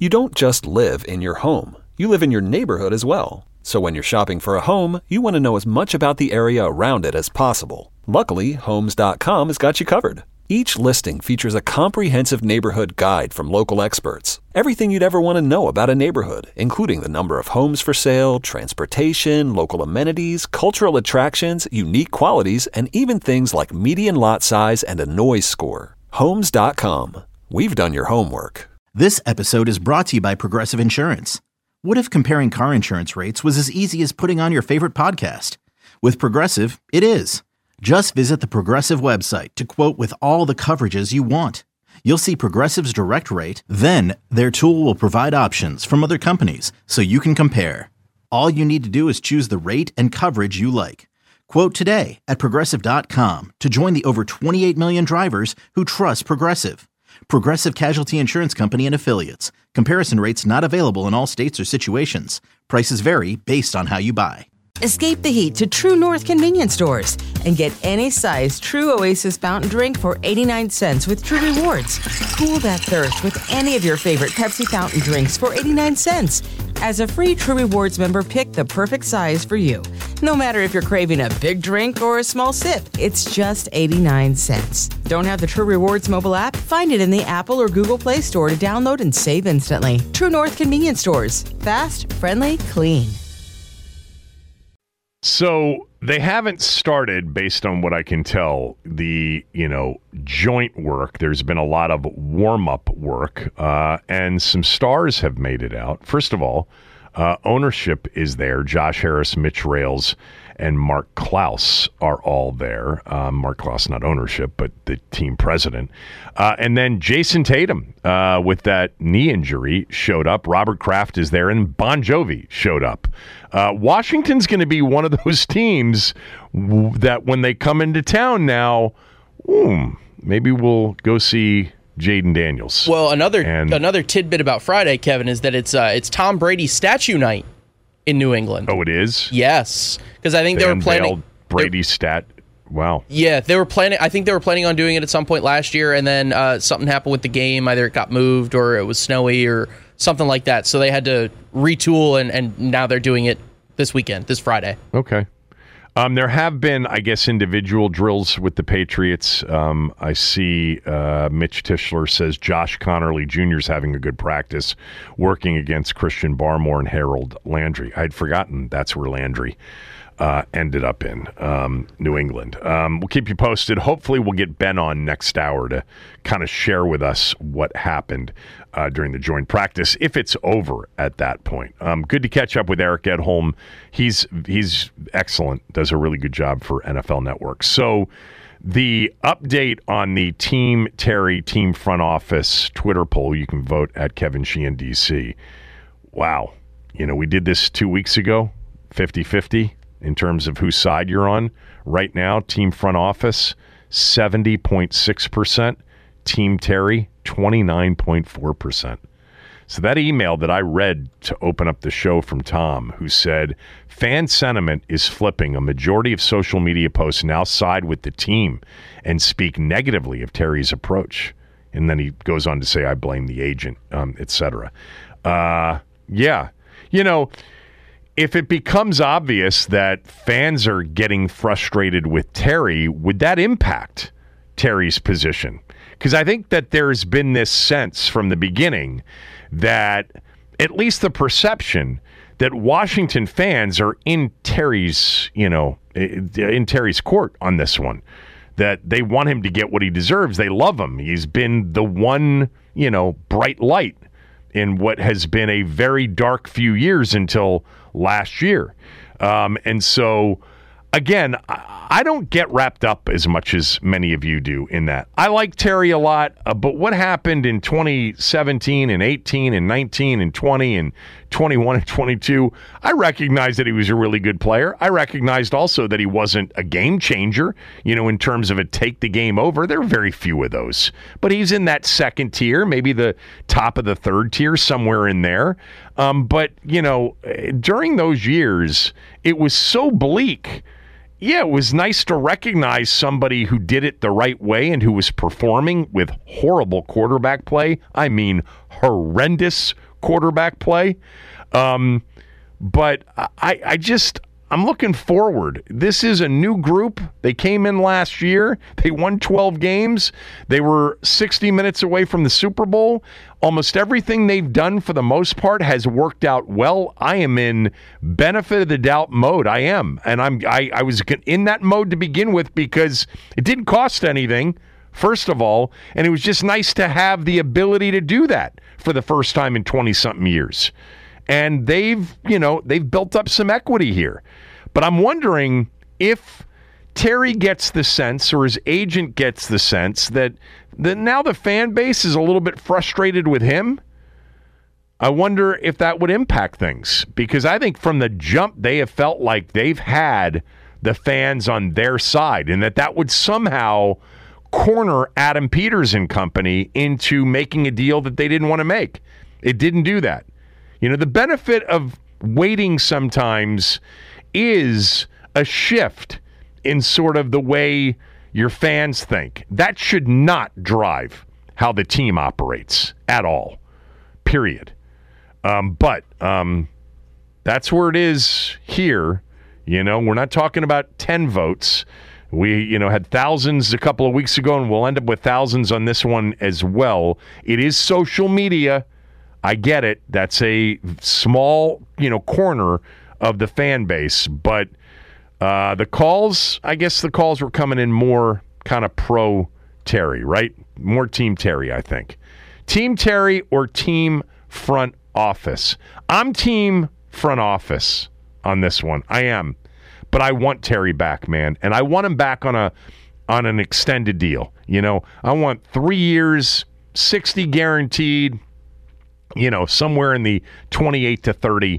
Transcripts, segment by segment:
You don't just live in your home. You live in your neighborhood as well. So when you're shopping for a home, you want to know as much about the area around it as possible. Luckily, Homes.com has got you covered. Each listing features a comprehensive neighborhood guide from local experts. Everything you'd ever want to know about a neighborhood, including the number of homes for sale, transportation, local amenities, cultural attractions, unique qualities, and even things like median lot size and a noise score. Homes.com. We've done your homework. This episode is brought to you by Progressive Insurance. What if comparing car insurance rates was as easy as putting on your favorite podcast? With Progressive, it is. Just visit the Progressive website to quote with all the coverages you want. You'll see Progressive's direct rate, then their tool will provide options from other companies so you can compare. All you need to do is choose the rate and coverage you like. Quote today at Progressive.com to join the over 28 million drivers who trust Progressive. Progressive Casualty Insurance Company and Affiliates. Comparison rates not available in all states or situations. Prices vary based on how you buy. Escape the heat to True North convenience stores and get any size True Oasis fountain drink for 89 cents with True Rewards. Cool that thirst with any of your favorite Pepsi fountain drinks for 89 cents. As a free True Rewards member, pick the perfect size for you. No matter if you're craving a big drink or a small sip, it's just 89 cents. Don't have the True Rewards mobile app? Find it in the Apple or Google Play Store to download and save instantly. True North convenience stores. Fast, friendly, clean. So they haven't started, based on what I can tell, the, joint work. There's been a lot of warm-up work, and some stars have made it out. First of all, ownership is there. Josh Harris, Mitch Rales, and Mark Klaus are all there. Mark Klaus, not ownership, but the team president. And then Jason Tatum, with that knee injury, showed up. Robert Kraft is there, and Bon Jovi showed up. Washington's going to be one of those teams that when they come into town now, maybe we'll go see Jaden Daniels. Well, another tidbit about Friday, Kevin, is that it's Tom Brady's statue night in New England. Oh, it is? Yes, because I think they were planning Brady's stat. Wow. Yeah, they were planning. I think they were planning on doing it at some point last year, and then something happened with the game. Either it got moved, or it was snowy, or something like that. So they had to retool, and now they're doing it this weekend, this Friday. Okay. There have been, I guess, individual drills with the Patriots. I see Mitch Tischler says Josh Connerly Jr. is having a good practice working against Christian Barmore and Harold Landry. I'd forgotten that's where Landry ended up in New England. We'll keep you posted. Hopefully we'll get Ben on next hour to kind of share with us what happened during the joint practice, if it's over at that point. Good to catch up with Eric Edholm. He's excellent, does a really good job for NFL Network. So the update on the Team Terry Team Front Office Twitter poll, you can vote at Kevin Sheehan DC. Wow. We did this 2 weeks ago, 50-50 in terms of whose side you're on. Right now, Team Front Office, 70.6%. Team Terry, 29.4%. So that email that I read to open up the show from Tom, who said, fan sentiment is flipping. A majority of social media posts now side with the team and speak negatively of Terry's approach. And then he goes on to say, I blame the agent, etc. Yeah. If it becomes obvious that fans are getting frustrated with Terry, would that impact Terry's position? Because I think that there's been this sense from the beginning that, at least the perception, that Washington fans are in Terry's court on this one. That they want him to get what he deserves. They love him. He's been the one, bright light in what has been a very dark few years until last year. And so, again, I don't get wrapped up as much as many of you do in that. I like Terry a lot, but what happened in 2017 and 18 and 19 and 20 and 21 and 22, I recognized that he was a really good player. I recognized also that he wasn't a game changer, in terms of a take the game over. There are very few of those. But he's in that second tier, maybe the top of the third tier, somewhere in there. But, during those years, it was so bleak. Yeah, it was nice to recognize somebody who did it the right way and who was performing with horrible quarterback play. I mean, horrendous quarterback play. But I'm looking forward. This is a new group. They came in last year. They won 12 games. They were 60 minutes away from the Super Bowl. Almost everything they've done for the most part has worked out well. I am in benefit of the doubt mode. I am. And I was in that mode to begin with because it didn't cost anything, first of all, and it was just nice to have the ability to do that for the first time in 20-something years. And they've built up some equity here. But I'm wondering if Terry gets the sense, or his agent gets the sense, that now the fan base is a little bit frustrated with him. I wonder if that would impact things. Because I think from the jump, they have felt like they've had the fans on their side, and that would somehow corner Adam Peters and company into making a deal that they didn't want to make. It didn't do that. The benefit of waiting sometimes is a shift in sort of the way your fans think. That should not drive how the team operates at all, period. But that's where it is here. We're not talking about 10 votes. We, had thousands a couple of weeks ago, and we'll end up with thousands on this one as well. It is social media. I get it. That's a small, corner of the fan base. But the calls were coming in more kind of pro Terry, right? More Team Terry, I think. Team Terry or Team Front Office? I'm Team Front Office on this one. I am. But I want Terry back, man. And I want him back on an extended deal. I want 3 years, 60 guaranteed, somewhere in the 28 to 30,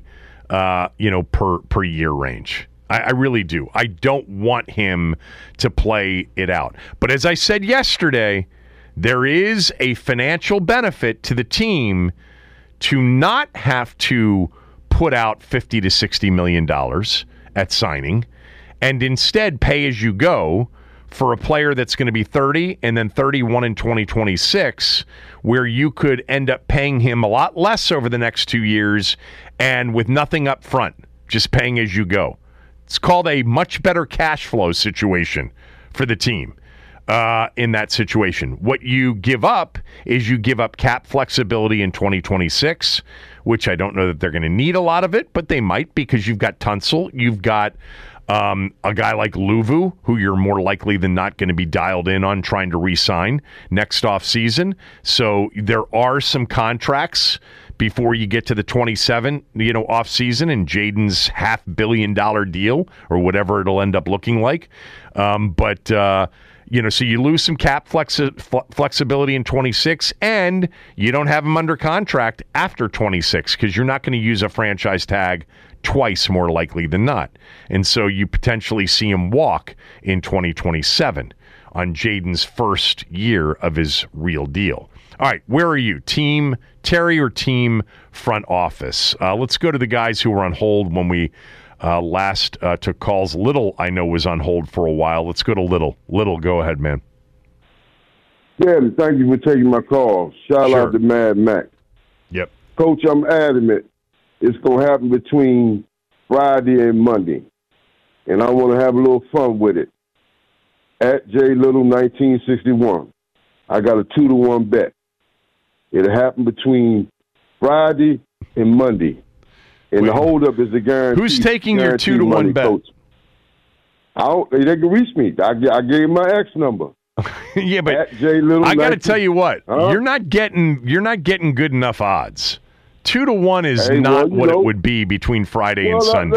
per year range. I really do. I don't want him to play it out. But as I said yesterday, there is a financial benefit to the team to not have to put out $50 to $60 million at signing and instead pay as you go for a player that's going to be 30 and then 31 in 2026, where you could end up paying him a lot less over the next 2 years and with nothing up front, just paying as you go. It's called a much better cash flow situation for the team in that situation. What you give up is you give up cap flexibility in 2026, which I don't know that they're going to need a lot of it, but they might because you've got Tunsil, you've got a guy like Luvu, who you're more likely than not going to be dialed in on trying to re-sign next offseason. So there are some contracts before you get to the 27, offseason and Jaden's $500 million deal or whatever it'll end up looking like. So you lose some cap flexibility in 26, and you don't have him under contract after 26 because you're not going to use a franchise tag twice, more likely than not. And so you potentially see him walk in 2027 on Jaden's first year of his real deal. All right, where are you? Team Terry or Team Front Office? Let's go to the guys who were on hold when we last took calls. Little, I know, was on hold for a while. Let's go to Little. Little, go ahead, man. Yeah, thank you for taking my call. Shout out to Mad Mac. Yep. Coach, I'm adamant it's going to happen between Friday and Monday, and I want to have a little fun with it. At J Little 1961, I got a 2-to-1 bet. It'll happen between Friday and Monday. And the holdup is the guarantee. Who's taking your 2-to-1 bet? They can reach me. I gave my X number. Yeah, but I got to tell you what, you're not getting good enough odds. 2-to-1 is not what it would be between Friday and Sunday.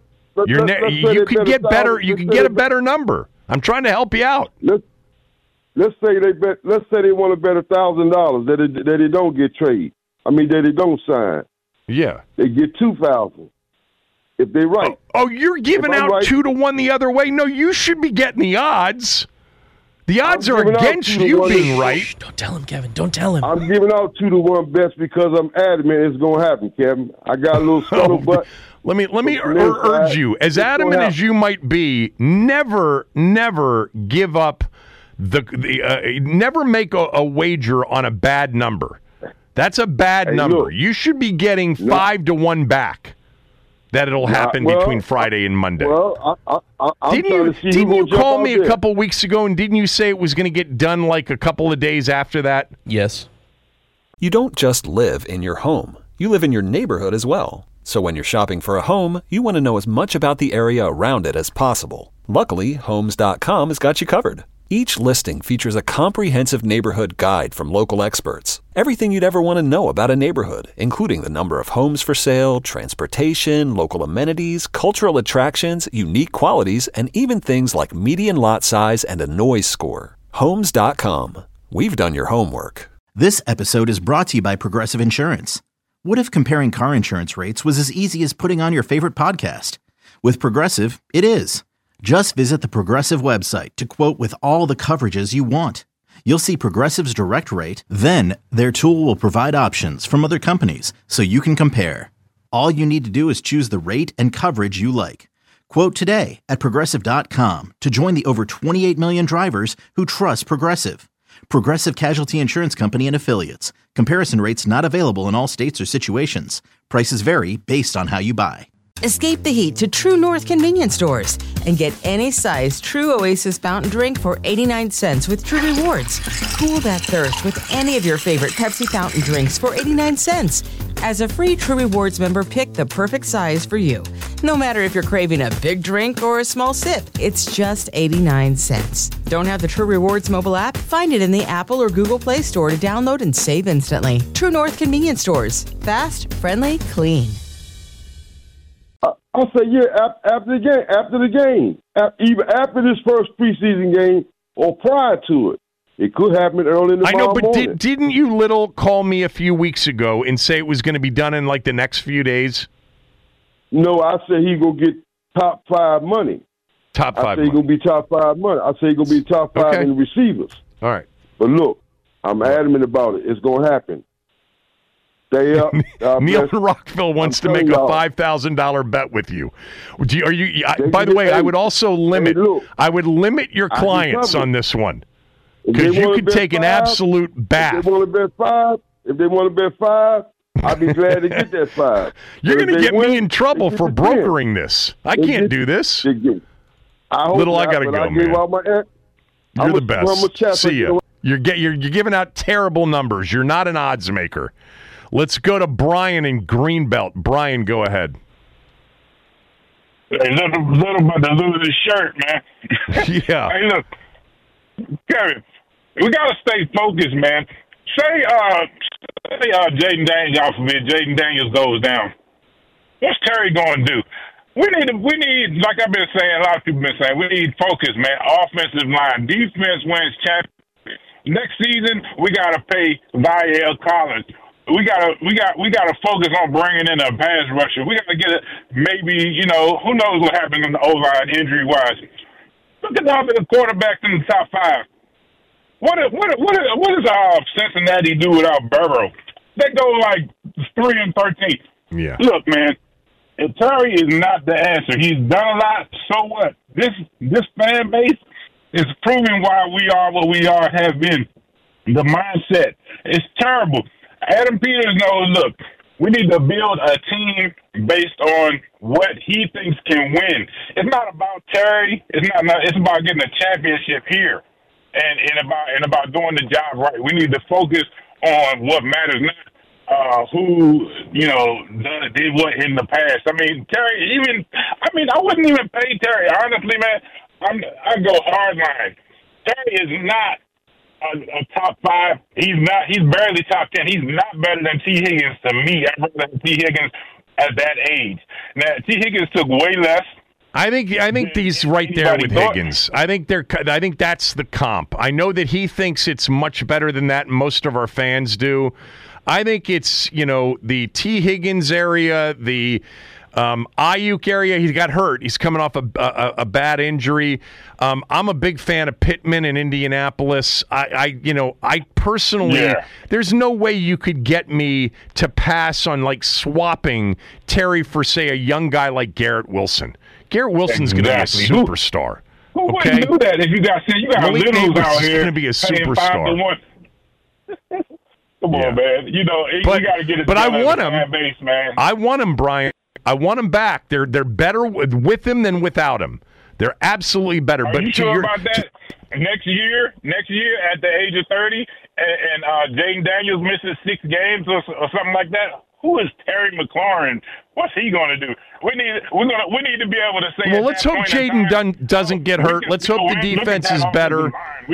You could get better. You could get a better number. I'm trying to help you out. Let's say they bet. Let's say they want to bet $1,000 that they don't get trade. That they don't sign. Yeah, they get $2,000 if they right. Oh, you're giving out right, 2-to-1 the other way. No, you should be getting the odds. The odds are against you being right. Shh, don't tell him, Kevin. Don't tell him. I'm giving out 2-to-1 bets because I'm adamant it's going to happen, Kevin. I got a little scuttlebutt. Let me urge you, as adamant as you might be, never give up never make a wager on a bad number. That's a bad number. Look, you should be getting 5-1 back. That it'll happen between Friday and Monday. Well, didn't you call me a couple weeks ago, and didn't you say it was going to get done like a couple of days after that? Yes. You don't just live in your home. You live in your neighborhood as well. So when you're shopping for a home, you want to know as much about the area around it as possible. Luckily, Homes.com has got you covered. Each listing features a comprehensive neighborhood guide from local experts. Everything you'd ever want to know about a neighborhood, including the number of homes for sale, transportation, local amenities, cultural attractions, unique qualities, and even things like median lot size and a noise score. Homes.com. We've done your homework. This episode is brought to you by Progressive Insurance. What if comparing car insurance rates was as easy as putting on your favorite podcast? With Progressive, it is. Just visit the Progressive website to quote with all the coverages you want. You'll see Progressive's direct rate, then their tool will provide options from other companies so you can compare. All you need to do is choose the rate and coverage you like. Quote today at Progressive.com to join the over 28 million drivers who trust Progressive. Progressive Casualty Insurance Company and Affiliates. Comparison rates not available in all states or situations. Prices vary based on how you buy. Escape the heat to True North convenience stores and get any size True Oasis fountain drink for 89 cents with True Rewards. Cool that thirst with any of your favorite Pepsi fountain drinks for 89 cents. As a free True Rewards member, pick the perfect size for you. No matter if you're craving a big drink or a small sip, it's just 89 cents. Don't have the True Rewards mobile app? Find it in the Apple or Google Play Store to download and save instantly. True North convenience stores. Fast, friendly, clean. I'll say, after the game, even after this first preseason game or prior to it. It could happen early in the morning. I know, but didn't you call me a few weeks ago and say it was going to be done in like the next few days? No, I said he's going to get top 5 money. Top 5 I said he's going to be top 5 money. I said he's going to be top 5 in the receivers. All right. But look, I'm adamant about it. It's going to happen. Stay up. Neil in Rockville wants to make a $5,000 bet with you. By the way, I would also limit. I would limit your clients on this one because you could take an absolute bath. If they want to bet 5, I'd be glad to get that 5. You're going to get me in trouble for brokering this. I can't do this. I got to go, man. You're the best. See ya. You're giving out terrible numbers. You're not an odds maker. Let's go to Brian in Greenbelt. Brian, go ahead. Hey, little about the losing shirt, man. Yeah. Hey, look, Kevin, we got to stay focused, man. Say Jaden Daniels, God forbid, Jaden Daniels goes down. What's Terry going to do? We need, like I've been saying, a lot of people have been saying, we need focus, man. Offensive line. Defense wins championships. Next season, we got to pay Vial Collins. We gotta focus on bringing in a pass rusher. We gotta get it. Maybe who knows what happened in the O-line injury wise. Look at the quarterbacks in the top 5. What does Cincinnati do without Burrow? They go like 3-13. Yeah. Look, man, if Terry is not the answer, he's done a lot. So what? This fan base is proving why we are what we are. Have been. The mindset is terrible. Adam Peters knows, look, we need to build a team based on what he thinks can win. It's not about Terry. It's about getting a championship here and about doing the job right. We need to focus on what matters, not who, did what in the past. I mean, Terry, I wouldn't even pay Terry. Honestly, man, I go hardline. Terry is not a top 5. He's barely top 10. He's not better than T. Higgins to me. I'd rather have T. Higgins at that age. Now, T. Higgins took way less. I think he's right there with Higgins. I think that's the comp. I know that he thinks it's much better than that. Most of our fans do. I think it's the T. Higgins area, the Ayuk area. He got hurt. He's coming off a bad injury. I'm a big fan of Pittman in Indianapolis. I personally, there's no way you could get me to pass on like swapping Terry for, say, a young guy like Garrett Wilson. Garrett Wilson's going to be a superstar. Who wouldn't do that if you got Malik littles out here? Going to be a superstar. Come on, man. You know, you got to get it. But I want him. Fan base, man. I want him, Brian. I want him back. They're better with him than without him. They're absolutely better. Are but you sure about that? Next year at the age of 30, and Jaden Daniels misses 6 games or something like that. Who is Terry McLaurin? What's he going to do? We need to be able to say. Well, let's hope Jaden doesn't get hurt. Let's hope the defense is better.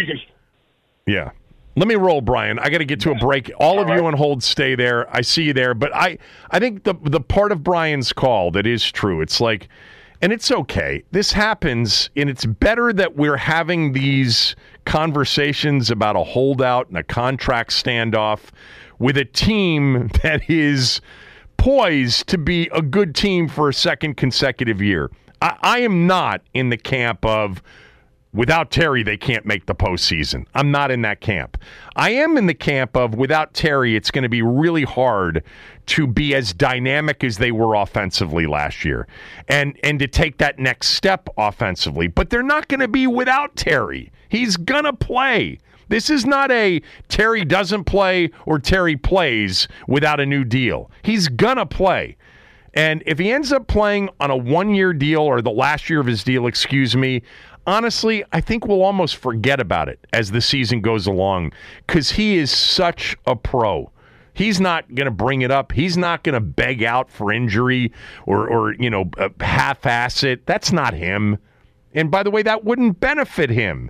Yeah. Let me roll, Brian. I got to get to a break. All of you on hold, stay there. I see you there. But I think the part of Brian's call that is true, it's like, and it's okay. This happens, and it's better that we're having these conversations about a holdout and a contract standoff with a team that is poised to be a good team for a second consecutive year. I am not in the camp of, without Terry, they can't make the postseason. I'm not in that camp. I am in the camp of, without Terry, it's going to be really hard to be as dynamic as they were offensively last year and to take that next step offensively. But they're not going to be without Terry. He's going to play. This is not a Terry doesn't play or Terry plays without a new deal. He's going to play. And if he ends up playing on a 1-year deal, or the last year of his deal, honestly, I think we'll almost forget about it as the season goes along, because he is such a pro. He's not going to bring it up. He's not going to beg out for injury or half-ass it. That's not him. And by the way, that wouldn't benefit him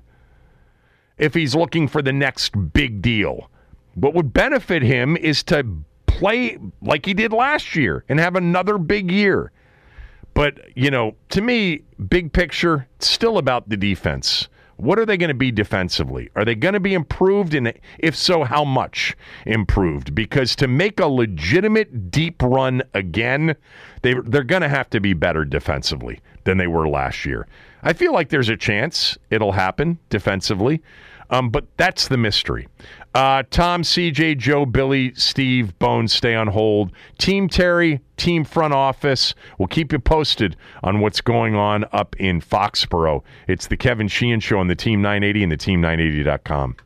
if he's looking for the next big deal. What would benefit him is to play like he did last year and have another big year. But, to me, big picture, it's still about the defense. What are they going to be defensively? Are they going to be improved? And if so, how much improved? Because to make a legitimate deep run again, they're going to have to be better defensively than they were last year. I feel like there's a chance it'll happen defensively, but that's the mystery. Tom, CJ, Joe, Billy, Steve, Bones, stay on hold. Team Terry, team front office. We'll keep you posted on what's going on up in Foxborough. It's the Kevin Sheehan Show on the Team 980 and the Team980.com.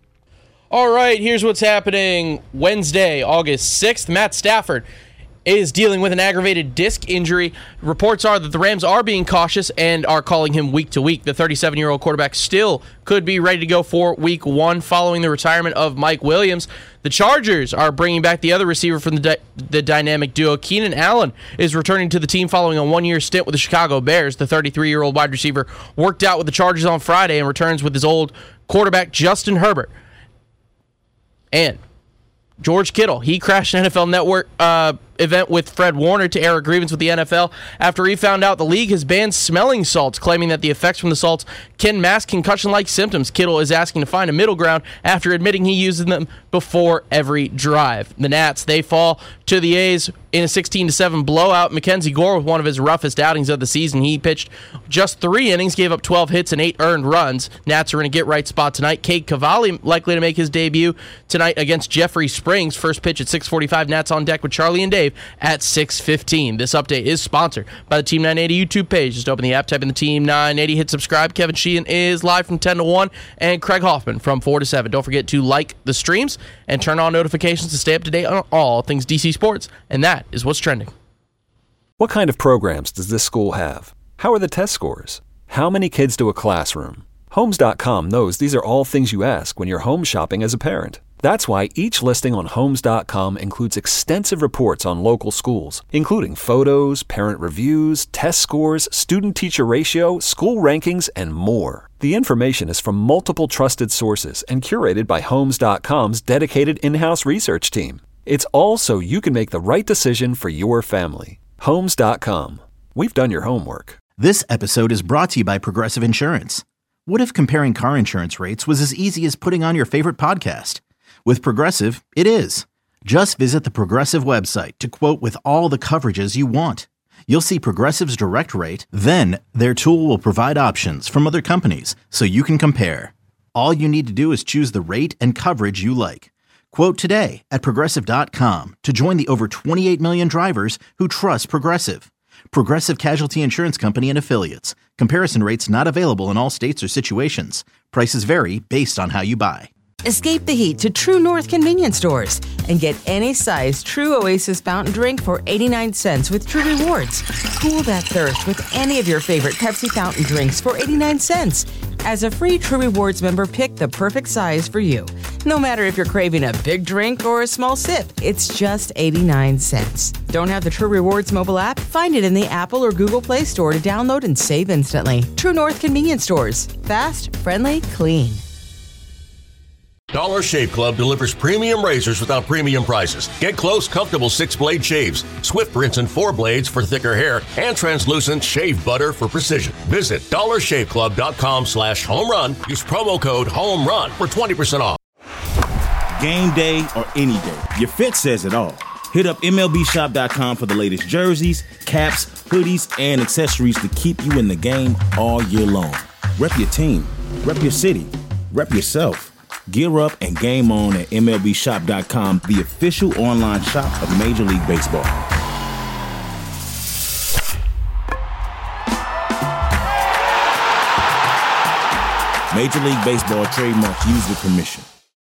All right, here's what's happening Wednesday, August 6th. Matt Stafford is dealing with an aggravated disc injury. Reports are that the Rams are being cautious and are calling him week to week. The 37-year-old quarterback still could be ready to go for week 1 following the retirement of Mike Williams. The Chargers are bringing back the other receiver from the dynamic duo. Keenan Allen is returning to the team following a 1-year stint with the Chicago Bears. The 33-year-old wide receiver worked out with the Chargers on Friday and returns with his old quarterback Justin Herbert. And George Kittle, he crashed an NFL Network event with Fred Warner to air a grievance with the NFL after he found out the league has banned smelling salts, claiming that the effects from the salts can mask concussion-like symptoms. Kittle is asking to find a middle ground after admitting he uses them before every drive. The Nats, they fall to the A's in a 16-7 blowout. Mackenzie Gore with one of his roughest outings of the season. He pitched just 3 innings, gave up 12 hits and 8 earned runs. Nats are in a get-right spot tonight. Cade Cavalli likely to make his debut tonight against Jeffrey Springs. First pitch at 6:45. Nats on deck with Charlie and Dave at 6:15. This update is sponsored by the Team 980 YouTube page. Just open the app, type in the Team 980, hit subscribe. Kevin Sheehan is live from 10 to 1 and Craig Hoffman from 4 to 7. Don't forget to like the streams and turn on notifications to stay up to date on all things DC sports. And that is what's trending. What kind of programs does this school have? How are the test scores? How many kids do a classroom? Homes.com knows these are all things you ask when you're home shopping as a parent. That's why each listing on Homes.com includes extensive reports on local schools, including photos, parent reviews, test scores, student-teacher ratio, school rankings, and more. The information is from multiple trusted sources and curated by Homes.com's dedicated in-house research team. It's all so you can make the right decision for your family. Homes.com. We've done your homework. This episode is brought to you by Progressive Insurance. What if comparing car insurance rates was as easy as putting on your favorite podcast? With Progressive, it is. Just visit the Progressive website to quote with all the coverages you want. You'll see Progressive's direct rate, then their tool will provide options from other companies so you can compare. All you need to do is choose the rate and coverage you like. Quote today at Progressive.com to join the over 28 million drivers who trust Progressive. Progressive Casualty Insurance Company and Affiliates. Comparison rates not available in all states or situations. Prices vary based on how you buy. Escape the heat to True North convenience stores and get any size True Oasis fountain drink for 89 cents with True Rewards. Cool that thirst with any of your favorite Pepsi fountain drinks for 89 cents. As a free True Rewards member, pick the perfect size for you. No matter if you're craving a big drink or a small sip, it's just 89 cents. Don't have the True Rewards mobile app? Find it in the Apple or Google Play Store to download and save instantly. True North convenience stores. Fast, friendly, clean. Dollar Shave Club delivers premium razors without premium prices. Get close, comfortable 6-blade shaves, swift rinse and 4 blades for thicker hair, and translucent shave butter for precision. Visit dollarshaveclub.com/home run. Use promo code HOME RUN for 20% off. Game day or any day, your fit says it all. Hit up MLBshop.com for the latest jerseys, caps, hoodies, and accessories to keep you in the game all year long. Rep your team, rep your city, rep yourself. Gear up and game on at MLBshop.com, the official online shop of Major League Baseball. Major League Baseball trademark used with permission.